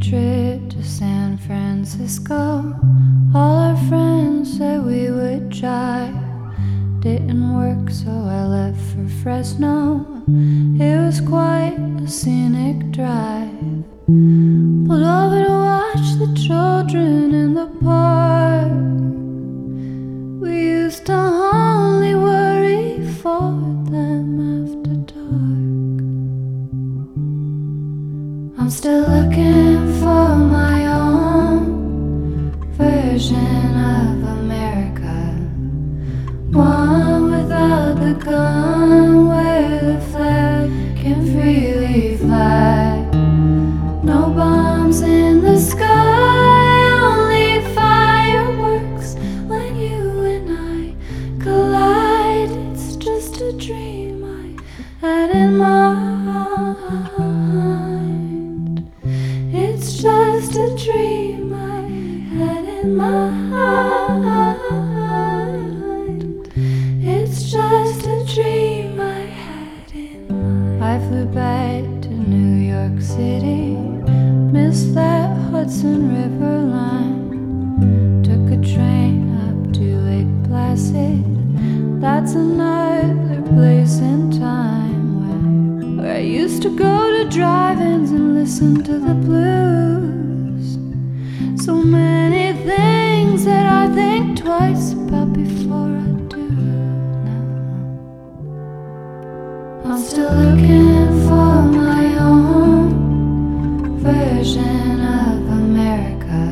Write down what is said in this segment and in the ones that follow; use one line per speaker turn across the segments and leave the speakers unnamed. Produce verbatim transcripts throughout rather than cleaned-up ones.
trip to San Francisco. All our friends said we would drive. Didn't work, so I left for Fresno. It was quite a scenic drive. Pulled over to watch the children in the park. We used to only worry for them after dark. I'm still looking for my own version of America, one without the gun, where the flag can freely fly. No bombs in the sky, only fireworks when you and I collide. It's just a dream I had in mind. It's just a dream I had in mind. It's just a dream I had in mind. I flew back to New York City, missed that Hudson River line. Took a train up to Lake Placid. That's another place in time where, where I used to go to drive-ins and listen to the blues. So many things that I think twice about before I do now. I'm still looking for my own version of America,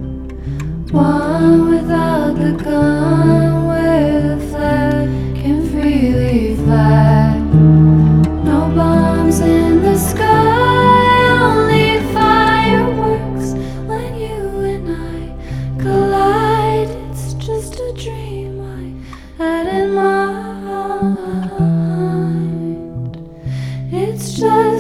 one without the gun, where the flag can freely fly. No bombs in the sky, only fireworks when you and I collide. It's just a dream I had in mind. It's just